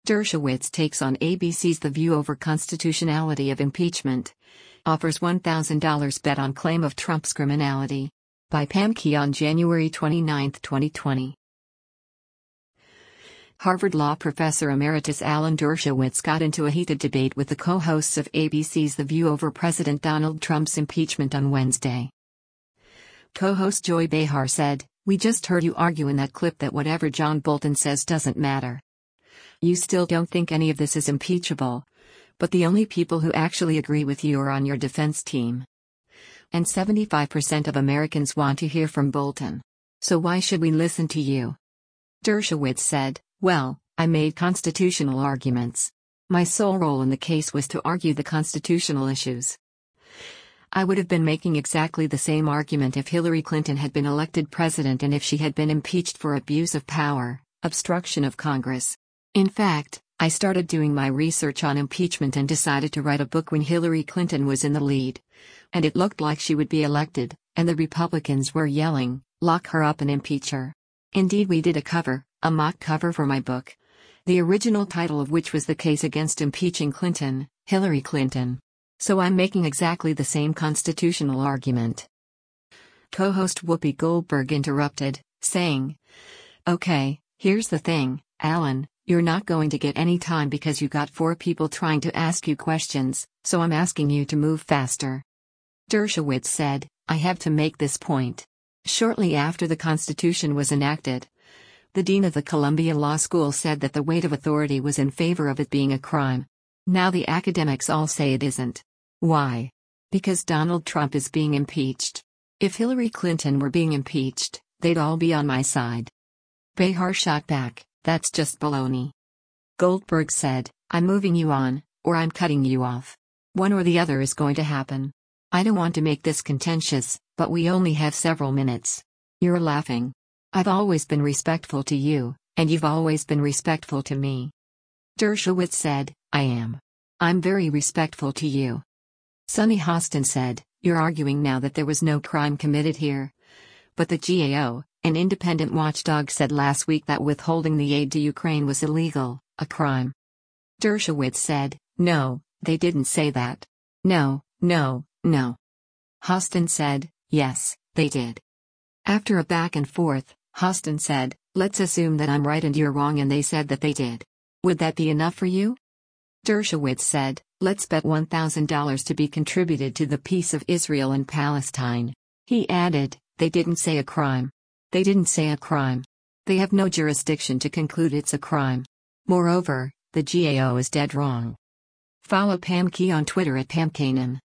Dershowitz takes on ABC's The View over constitutionality of impeachment. Offers $1,000 bet on claim of Trump's criminality. By Pam Key on January 29, 2020. Harvard Law professor emeritus Alan Dershowitz got into a heated debate with the co-hosts of ABC's The View over President Donald Trump's impeachment on Wednesday. Co-host Joy Behar said, "We just heard you argue in that clip that whatever John Bolton says doesn't matter. You still don't think any of this is impeachable, but the only people who actually agree with you are on your defense team. And 75% of Americans want to hear from Bolton. So why should we listen to you?" Dershowitz said, "Well, I made constitutional arguments. My sole role in the case was to argue the constitutional issues. I would have been making exactly the same argument if Hillary Clinton had been elected president and if she had been impeached for abuse of power, obstruction of Congress. In fact, I started doing my research on impeachment and decided to write a book when Hillary Clinton was in the lead. And it looked like she would be elected, and the Republicans were yelling, 'Lock her up and impeach her.' Indeed, we did a mock cover for my book, the original title of which was The Case Against Impeaching Clinton, Hillary Clinton. So I'm making exactly the same constitutional argument." Co-host Whoopi Goldberg interrupted, saying, "Okay, here's the thing, Alan, you're not going to get any time because you got 4 people trying to ask you questions, so I'm asking you to move faster." Dershowitz said, "I have to make this point. Shortly after the Constitution was enacted, the dean of the Columbia Law School said that the weight of authority was in favor of it being a crime. Now the academics all say it isn't. Why? Because Donald Trump is being impeached. If Hillary Clinton were being impeached, they'd all be on my side." Behar shot back, "That's just baloney." Goldberg said, "I'm moving you on, or I'm cutting you off. One or the other is going to happen. I don't want to make this contentious, but we only have several minutes. You're laughing. I've always been respectful to you, and you've always been respectful to me." Dershowitz said, "I am. I'm very respectful to you." Sunny Hostin said, "You're arguing now that there was no crime committed here. But the GAO, an independent watchdog, said last week that withholding the aid to Ukraine was illegal, a crime." Dershowitz said, "No, they didn't say that. No. Hostin said, "Yes, they did." After a back and forth, Hostin said, "Let's assume that I'm right and you're wrong and they said that they did. Would that be enough for you?" Dershowitz said, "Let's bet $1,000 to be contributed to the peace of Israel and Palestine." He added, "They didn't say a crime. They didn't say a crime. They have no jurisdiction to conclude it's a crime. Moreover, the GAO is dead wrong." Follow Pam Key on Twitter at PamKanan.